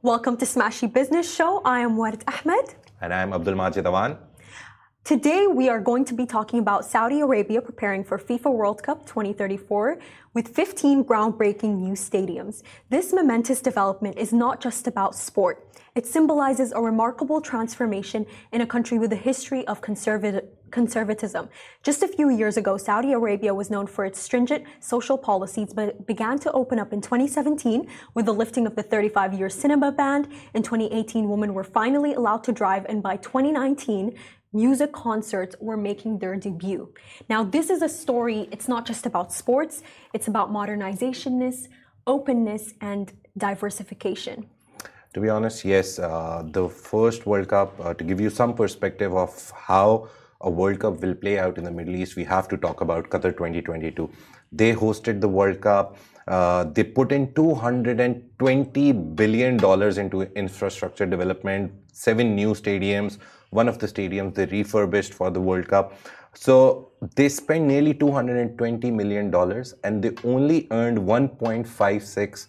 Welcome to Smashy Business Show. I am Warid Ahmed. And I'm Abdul Majid Awan. Today we are going to be talking about Saudi Arabia preparing for FIFA World Cup 2034 with 15 groundbreaking new stadiums. This momentous development is not just about sport. It symbolizes a remarkable transformation in a country with a history of conservatism. Just a few years ago, Saudi Arabia was known for its stringent social policies, but began to open up in 2017 with the lifting of the 35-year cinema ban. In 2018, women were finally allowed to drive, and by 2019, music concerts were making their debut. Now, this is a story, it's not just about sports, it's about modernization, openness, and diversification. To be honest, yes, the first World Cup, to give you some perspective of how a World Cup will play out in the Middle East, we have to talk about Qatar 2022. They hosted the World Cup. They put in $220 billion into infrastructure development, 7 new stadiums. One of the stadiums they refurbished for the World Cup. So they spent nearly $220 million and they only earned $1.56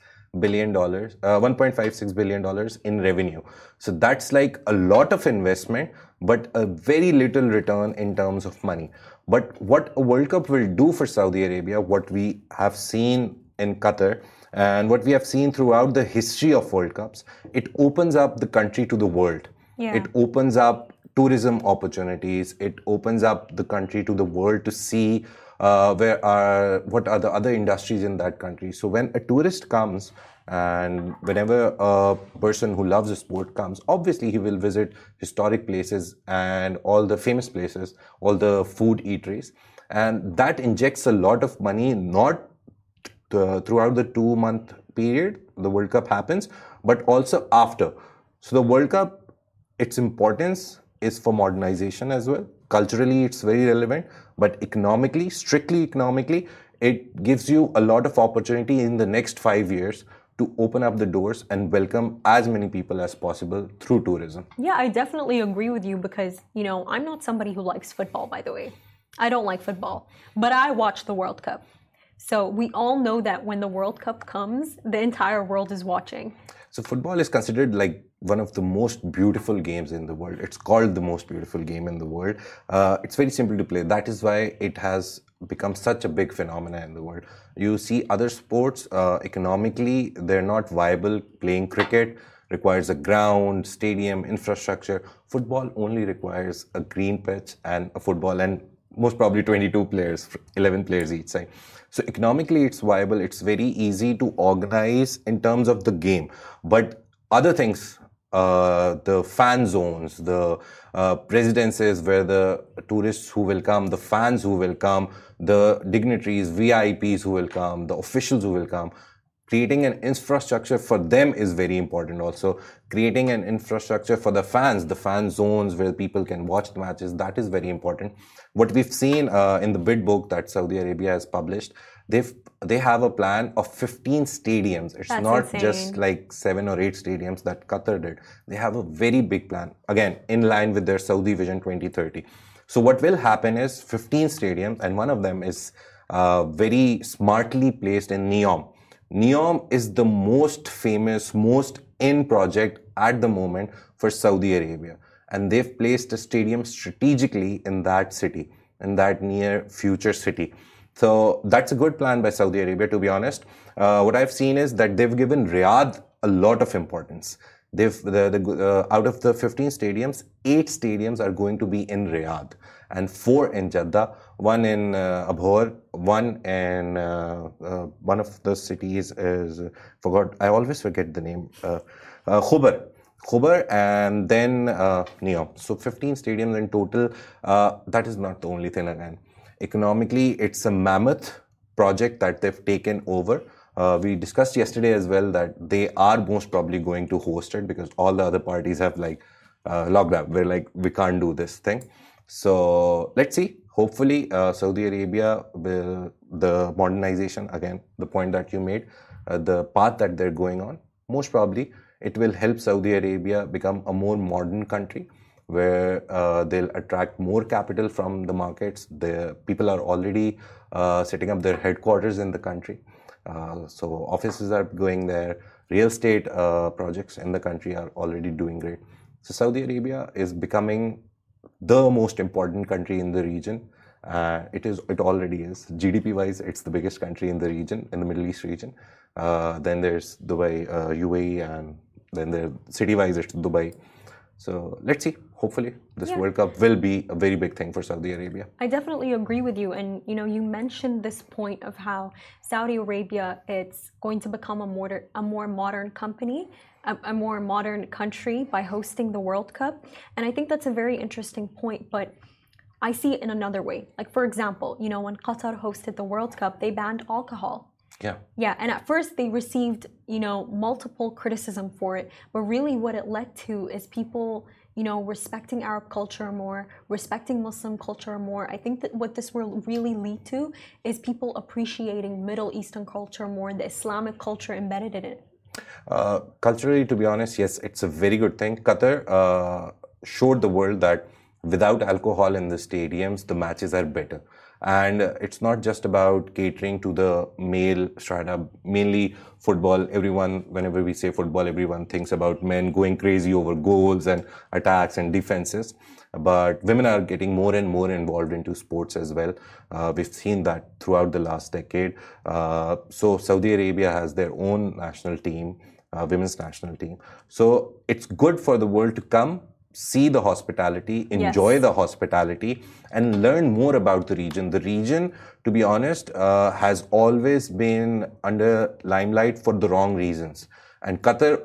billion in revenue. So that's like a lot of investment, but a very little return in terms of money. But what a World Cup will do for Saudi Arabia, what we have seen in Qatar, and what we have seen throughout the history of World Cups, it opens up the country to the world. Yeah. It opens up tourism opportunities. It opens up the country to the world to see what are the other industries in that country. So when a tourist comes, and whenever a person who loves a sport comes, obviously he will visit historic places and all the famous places, all the food eateries, and that injects a lot of money, not throughout the 2-month period the World Cup happens, but also after. So the World Cup, its importance is for modernization as well. Culturally, it's very relevant, but economically, strictly economically, it gives you a lot of opportunity in the next 5 years to open up the doors and welcome as many people as possible through tourism. Yeah, I definitely agree with you because, I'm not somebody who likes football, by the way. I don't like football, but I watch the World Cup. So we all know that when the World Cup comes, the entire world is watching. So football is considered like one of the most beautiful games in the world. It's called the most beautiful game in the world. It's very simple to play. That is why it has become such a big phenomenon in the world. You see other sports, economically, they're not viable. Playing cricket requires a ground, stadium, infrastructure. Football only requires a green pitch and a football, and most probably 22 players, 11 players each side. So economically, it's viable. It's very easy to organize in terms of the game. But other things, the fan zones, the residences where the tourists who will come, the fans who will come, the dignitaries, VIPs who will come, the officials who will come, creating an infrastructure for them is very important also. Creating an infrastructure for the fans, the fan zones where people can watch the matches, that is very important. What we've seen in the bid book that Saudi Arabia has published, they have a plan of 15 stadiums. It's That's not insane. just like 7 or 8 stadiums that Qatar did. They have a very big plan, again, in line with their Saudi Vision 2030. So what will happen is 15 stadiums, and one of them is very smartly placed in NEOM. NEOM is the most famous, most in project at the moment for Saudi Arabia. And they've placed a stadium strategically in that city, in that near future city. So that's a good plan by Saudi Arabia, to be honest. What I've seen is that they've given Riyadh a lot of importance. Out of the 15 stadiums, 8 stadiums are going to be in Riyadh and 4 in Jeddah, 1 in Abhor, 1 in one of the cities is, I always forget the name, Khobar, and then NEOM. So 15 stadiums in total. That is not the only thing again. Economically, it's a mammoth project that they've taken over. We discussed yesterday as well that they are most probably going to host it because all the other parties have locked up. We're like, we can't do this thing. So let's see. Hopefully, Saudi Arabia will, the modernization, again, the point that you made, the path that they're going on, most probably it will help Saudi Arabia become a more modern country. where they'll attract more capital from the markets. The people are already setting up their headquarters in the country. So offices are going there. Real estate projects in the country are already doing great. So Saudi Arabia is becoming the most important country in the region. It already is. GDP wise, it's the biggest country in the region, in the Middle East region. Then there's Dubai, UAE, and then city wise, it's Dubai. So let's see. Hopefully, this World Cup will be a very big thing for Saudi Arabia. I definitely agree with you. And you mentioned this point of how Saudi Arabia, it's going to become a more modern company, a more modern country by hosting the World Cup. And I think that's a very interesting point. But I see it in another way. Like, for example, when Qatar hosted the World Cup, they banned alcohol. Yeah, and at first they received, multiple criticism for it. But really what it led to is people, respecting Arab culture more, respecting Muslim culture more. I think that what this will really lead to is people appreciating Middle Eastern culture more, the Islamic culture embedded in it. Culturally, to be honest, yes, it's a very good thing. Qatar showed the world that without alcohol in the stadiums, the matches are better. And it's not just about catering to the male strata, mainly football. Whenever we say football, everyone thinks about men going crazy over goals and attacks and defenses. But women are getting more and more involved into sports as well. We've seen that throughout the last decade. So Saudi Arabia has their own national team, women's national team. So it's good for the world to come, see the hospitality, enjoy the hospitality, and learn more about the region. The region, to be honest, has always been under limelight for the wrong reasons. And Qatar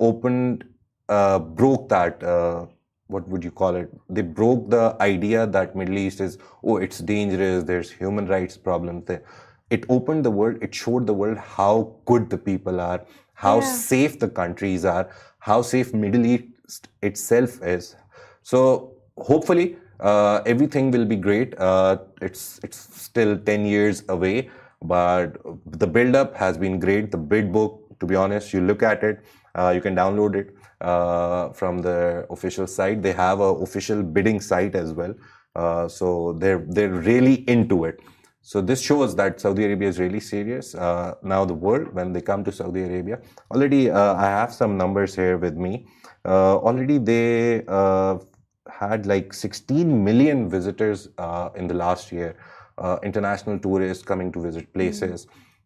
broke that, what would you call it? They broke the idea that Middle East is, it's dangerous, there's human rights problems there. It opened the world, it showed the world how good the people are, how safe the countries are, how safe Middle East itself is. So hopefully everything will be great. It's still 10 years away, but the build-up has been great. The bid book, to be honest, you look at it, you can download it from the official site. They have an official bidding site as well. So they're really into it. So this shows that Saudi Arabia is really serious. Now the world, when they come to Saudi Arabia, already I have some numbers here with me. Already they had like 16 million visitors in the last year, international tourists coming to visit places.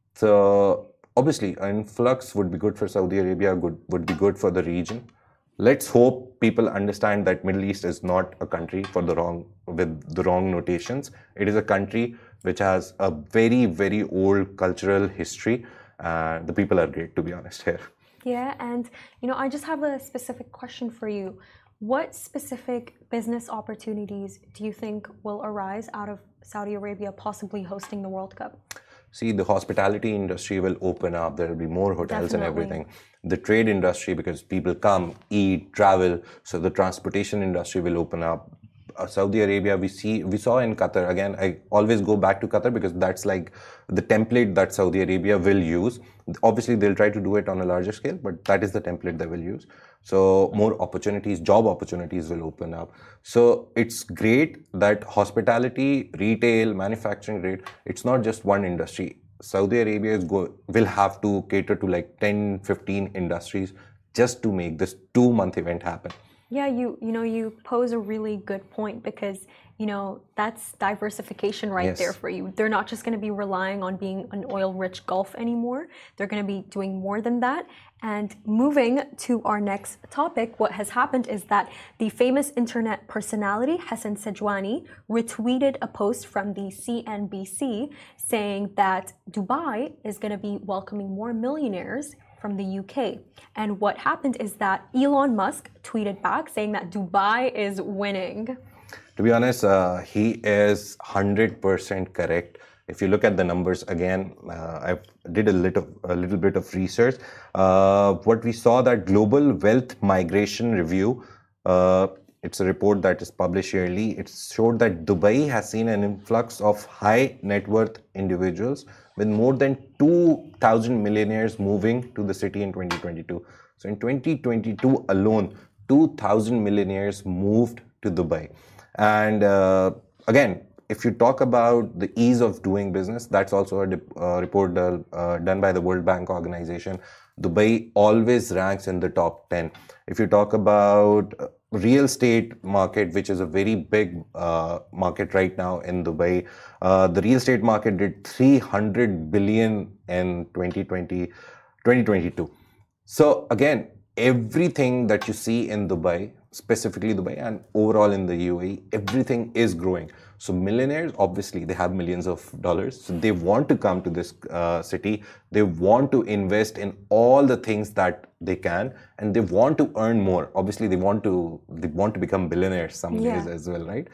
So obviously an influx would be good for Saudi Arabia, would be good for the region. Let's hope people understand that Middle East is not a country with the wrong notations. It is a country which has a very, very old cultural history. The people are great, to be honest, here. Yeah, and I just have a specific question for you. What specific business opportunities do you think will arise out of Saudi Arabia possibly hosting the World Cup? See, the hospitality industry will open up. There will be more hotels and everything. The trade industry, because people come, eat, travel, so the transportation industry will open up. Saudi Arabia, we saw in Qatar. Again, I always go back to Qatar because that's like the template that Saudi Arabia will use. Obviously, they'll try to do it on a larger scale, but that is the template they will use. So more opportunities, job opportunities will open up. So it's great that hospitality, retail, manufacturing, it's not just one industry. Saudi Arabia will have to cater to like 10, 15 industries just to make this 2-month event happen. Yeah, you pose a really good point because, that's diversification there for you. They're not just going to be relying on being an oil-rich Gulf anymore. They're going to be doing more than that. And moving to our next topic, what has happened is that the famous internet personality Hassan Sajwani retweeted a post from the CNBC saying that Dubai is going to be welcoming more millionaires from the UK. And what happened is that Elon Musk tweeted back saying that Dubai is winning. To be honest, he is 100% correct. If you look at the numbers again, I did a little bit of research. What we saw that Global Wealth Migration Review, it's a report that is published yearly. It showed that Dubai has seen an influx of high net worth individuals with more than 2,000 millionaires moving to the city in 2022. So in 2022 alone, 2,000 millionaires moved to Dubai. And again, if you talk about the ease of doing business, that's also a report done by the World Bank Organization. Dubai always ranks in the top 10. If you talk about real estate market, which is a very big market right now in Dubai, the real estate market did 300 billion in 2022. So again, everything that you see in Dubai, specifically Dubai and overall in the UAE, everything is growing. So millionaires, obviously, they have millions of dollars. So they want to come to this city. They want to invest in all the things that they can, and they want to earn more. Obviously, they want to become billionaires some days as well, right?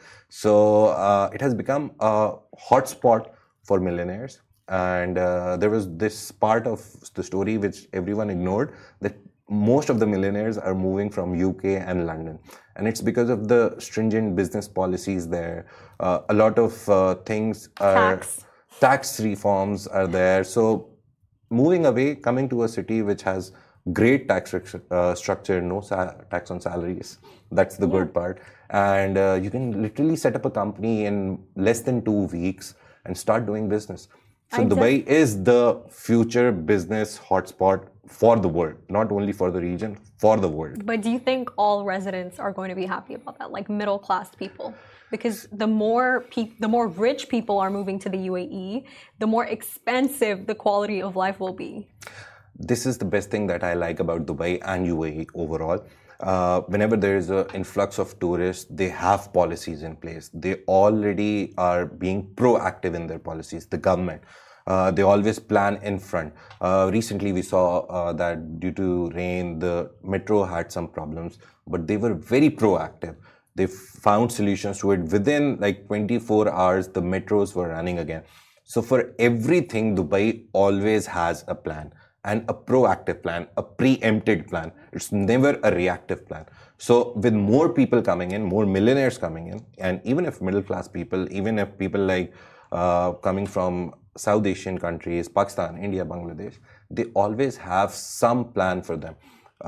So it has become a hotspot for millionaires. And there was this part of the story which everyone ignored, that most of the millionaires are moving from UK and London. And it's because of the stringent business policies there. A lot of things are... Tax reforms are there. So moving away, coming to a city which has great tax structure, no tax on salaries. That's the good part. And you can literally set up a company in less than 2 weeks and start doing business. So Dubai is the future business hotspot for the world, not only for the region, for the world. But do you think all residents are going to be happy about that, like middle class people? Because the more rich people are moving to the UAE, the more expensive the quality of life will be. This is the best thing that I like about Dubai and UAE overall. Whenever there is an influx of tourists, they have policies in place. They already are being proactive in their policies, the government. They always plan in front. Recently, we saw that due to rain, the metro had some problems, but they were very proactive. They found solutions to it. Within like 24 hours, the metros were running again. So for everything, Dubai always has a plan. And a proactive plan, a preempted plan. It's never a reactive plan. So with more people coming in, more millionaires coming in, and even if middle class people, even if people like coming from South Asian countries, Pakistan, India, Bangladesh, they always have some plan for them.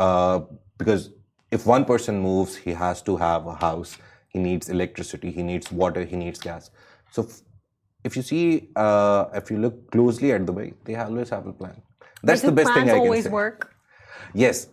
Because if one person moves, he has to have a house, he needs electricity, he needs water, he needs gas. So if you see, if you look closely at Dubai, they always have a plan. That's the best thing I can say. Plans always work? Yes,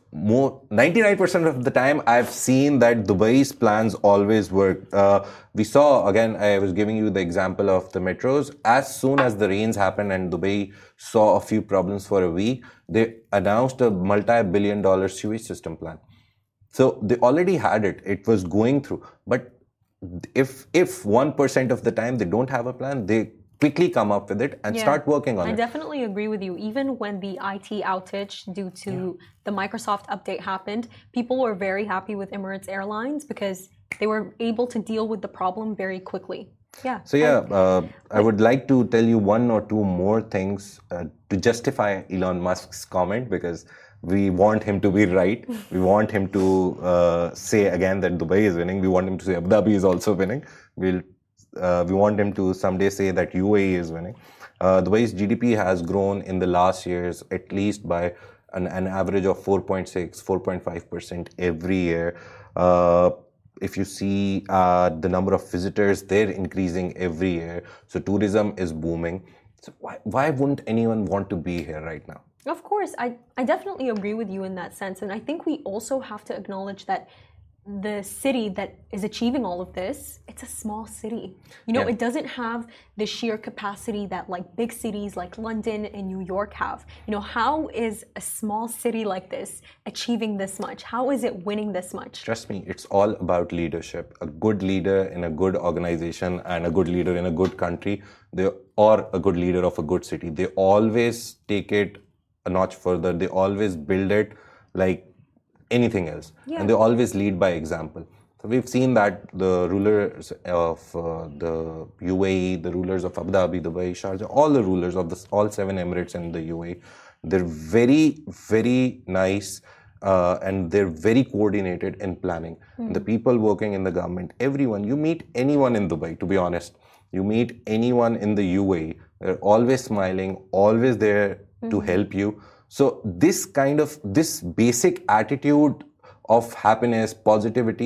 99% of the time I've seen that Dubai's plans always work. We saw, again, I was giving you the example of the metros. As soon as the rains happened and Dubai saw a few problems for a week, they announced a multi-billion-dollar sewage system plan. So they already had it. It was going through. But if 1% of the time they don't have a plan, they quickly come up with it and start working on it. I definitely agree with you. Even when the IT outage due to the Microsoft update happened, people were very happy with Emirates Airlines because they were able to deal with the problem very quickly. Yeah. So I would like to tell you one or two more things to justify Elon Musk's comment, because we want him to be right. We want him to say again that Dubai is winning. We want him to say Abu Dhabi is also winning. We want him to someday say that UAE is winning. Dubai's GDP has grown in the last years at least by an average of 4.6, 4.5% every year. If you see the number of visitors, they're increasing every year. So tourism is booming. So why wouldn't anyone want to be here right now? Of course, I definitely agree with you in that sense. And I think we also have to acknowledge that the city that is achieving all of this, it's a small city. You know, it doesn't have the sheer capacity that like big cities like London and New York have. You know, how is a small city like this achieving this much? How is it winning this much? Trust me, it's all about leadership. A good leader in a good organization and a good leader in a good country, or a good leader of a good city, they always take it a notch further. They always build it like anything else, and they always lead by example. So we've seen that the rulers of the UAE, the rulers of Abu Dhabi, Dubai, Sharjah, all the rulers of all 7 Emirates in the UAE, they're very, very nice and they're very coordinated in planning. The people working in the government, everyone, you meet anyone in Dubai, to be honest, you meet anyone in the UAE, they're always smiling, always there to help you. So this basic attitude of happiness, positivity,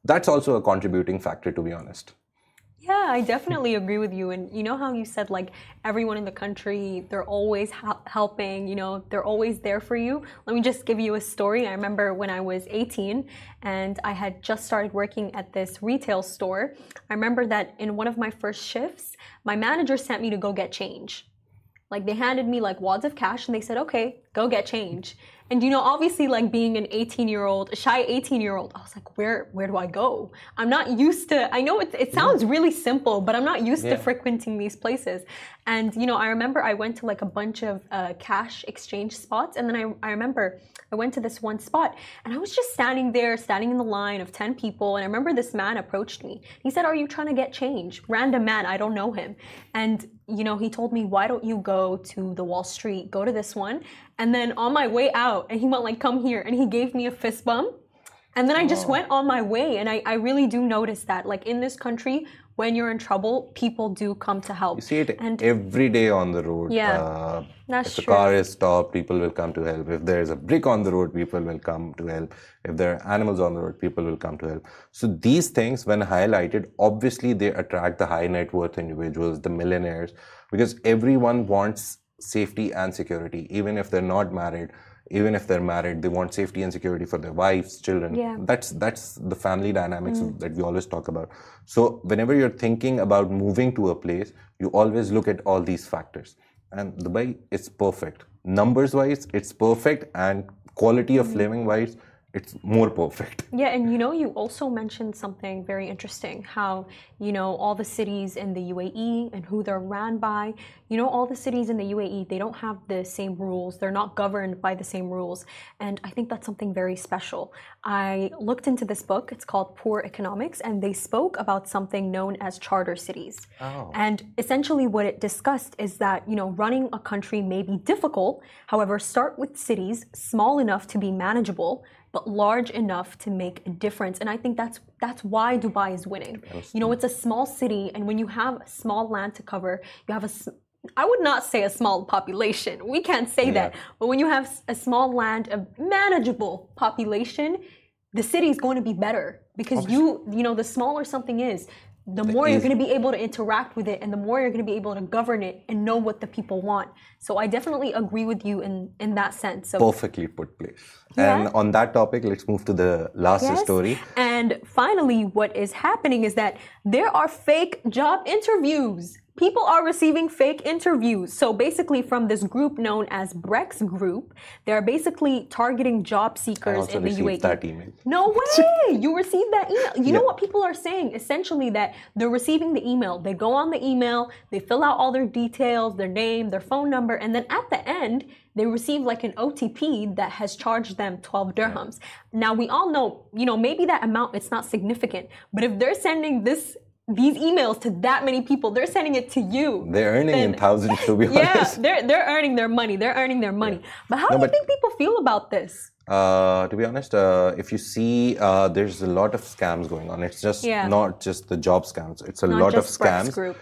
that's also a contributing factor, to be honest. Yeah, I definitely agree with you. And you know how you said like everyone in the country, they're always helping, they're always there for you. Let me just give you a story. I remember when I was 18 and I had just started working at this retail store. I remember that in one of my first shifts, my manager sent me to go get change. Like they handed me like wads of cash and they said, okay, go get change. And obviously like being an 18-year-old, a shy 18-year-old, I was like, where do I go? I'm not used to, I know it sounds really simple, but I'm not used to frequenting these places. And, I remember I went to like a bunch of cash exchange spots. And then I remember I went to this one spot and I was just standing in the line of 10 people. And I remember this man approached me. He said, are you trying to get change? Random man, I don't know him. And, he told me, why don't you go to the Wall Street, go to this one. And then on my way out, and he went like, come here. And he gave me a fist bump. And then I just went on my way. And I really do notice that like in this country, when you're in trouble, people do come to help. You see it every day on the road. Yeah, that's true. If the car is stopped, people will come to help. If there's a brick on the road, people will come to help. If there are animals on the road, people will come to help. So these things, when highlighted, obviously they attract the high net worth individuals, the millionaires, because everyone wants safety and security, even if they're not married. Even if they're married, they want safety and security for their wives, children. Yeah. That's the family dynamics that we always talk about. So whenever you're thinking about moving to a place, you always look at all these factors. And Dubai is perfect. Numbers-wise, it's perfect, and quality of living-wise, it's more perfect. Yeah, and you also mentioned something very interesting, how, all the cities in the UAE and who they're ran by, all the cities in the UAE, they don't have the same rules. They're not governed by the same rules. And I think that's something very special. I looked into this book. It's called Poor Economics, and they spoke about something known as charter cities. Oh. And essentially what it discussed is that, running a country may be difficult. However, start with cities small enough to be manageable, but large enough to make a difference. And I think that's why Dubai is winning. It's a small city, and when you have small land to cover, you have I would not say a small population. We can't say that. But when you have a small land, a manageable population, the city is going to be better because the smaller something is, the more you're going to be able to interact with it, and the more you're going to be able to govern it and know what the people want. So I definitely agree with you in that sense. So, perfectly put, place. Yeah. And on that topic, let's move to the last story. And finally, what is happening is that there are fake job interviews. People are receiving fake interviews. So basically from this group known as Brex Group, they're basically targeting job seekers in the UAE. I received that email. No way! You received that email. You know what people are saying? Essentially that they're receiving the email. They go on the email, they fill out all their details, their name, their phone number, and then at the end, they receive like an OTP that has charged them 12 dirhams. Now we all know, maybe that amount, it's not significant, but if they're sending these emails to that many people, they're sending it to you. They're earning in thousands, to be honest. Yeah, they're earning their money. They're earning their money. But how do you think people feel about this? To be honest, if you see, there's a lot of scams going on. It's just not just the job scams. It's a lot of scams.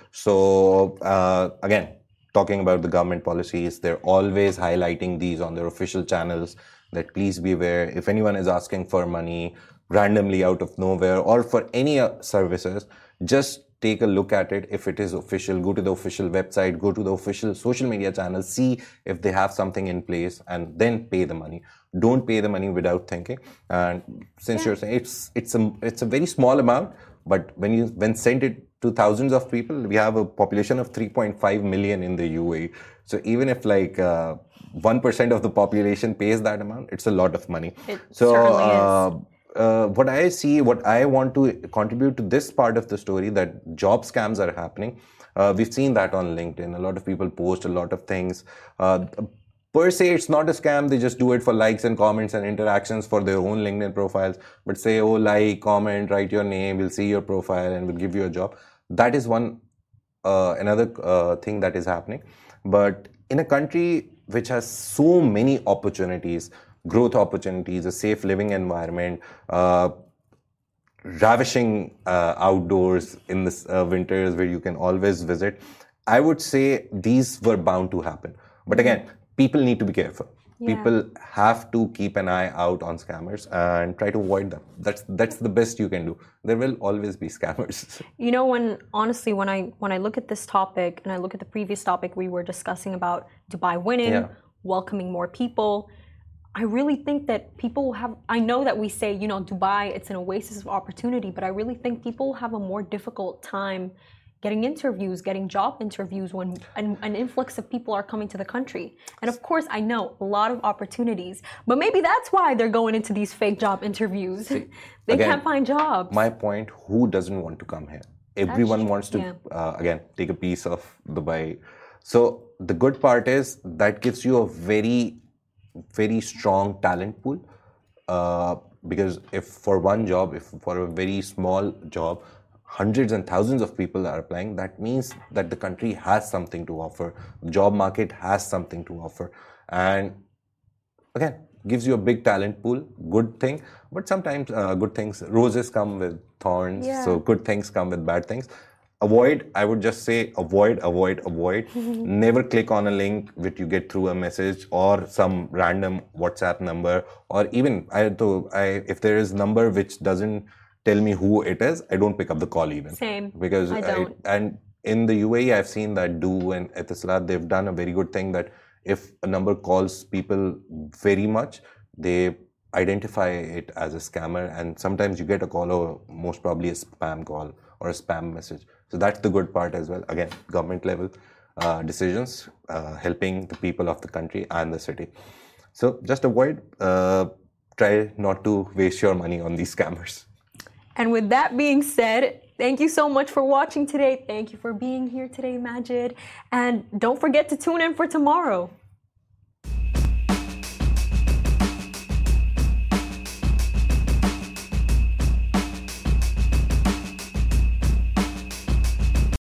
So again, talking about the government policies, they're always highlighting these on their official channels that please be aware. If anyone is asking for money randomly out of nowhere or for any services, just take a look at it. If it is official, go to the official website, go to the official social media channels, see if they have something in place, and then pay the money. Don't pay the money without thinking. And since you're saying it's a very small amount, but when sent it to thousands of people, we have a population of 3.5 million in the UAE. So even if like 1% of the population pays that amount, it's a lot of money. It certainly is. What I see, what I want to contribute to this part of the story, that job scams are happening. We've seen that on LinkedIn. A lot of people post a lot of things. Per se, it's not a scam. They just do it for likes and comments and interactions for their own LinkedIn profiles. But say, oh, like, comment, write your name, we'll see your profile and we'll give you a job. That is another thing that is happening. But in a country which has so many opportunities, growth opportunities, a safe living environment, ravishing outdoors in the winters where you can always visit, I would say these were bound to happen. But again, people need to be careful. People have to keep an eye out on scammers and try to avoid them. That's the best you can do. There will always be scammers. You know, when I look at this topic and I look at the previous topic we were discussing about Dubai winning, welcoming more people, I really think that people have, I know that we say, you know, Dubai, it's an oasis of opportunity, but I really think people have a more difficult time getting interviews, getting job interviews when an influx of people are coming to the country. And of course, I know a lot of opportunities, but maybe that's why they're going into these fake job interviews. They can't find jobs. My point, who doesn't want to come here? Everyone wants to, again, take a piece of Dubai. So the good part is that gives you a very, very strong talent pool. Because if for one job, if for a very small job, hundreds and thousands of people are applying, that means that the country has something to offer. The job market has something to offer. And again, gives you a big talent pool, good thing. But sometimes good things, roses come with thorns. So good things come with bad things. I would just say avoid. Never click on a link which you get through a message or some random WhatsApp number, or even if there is number which doesn't tell me who it is, I don't pick up the call even. Same. Because and in the UAE, I've seen that Do and Etisalat, they've done a very good thing that if a number calls people very much, they identify it as a scammer, and sometimes you get a call or most probably a spam call or a spam message. So that's the good part as well. Again, government level decisions helping the people of the country and the city. So just avoid, try not to waste your money on these scammers. And with that being said, thank you so much for watching today. Thank you for being here today, Majid. And don't forget to tune in for tomorrow.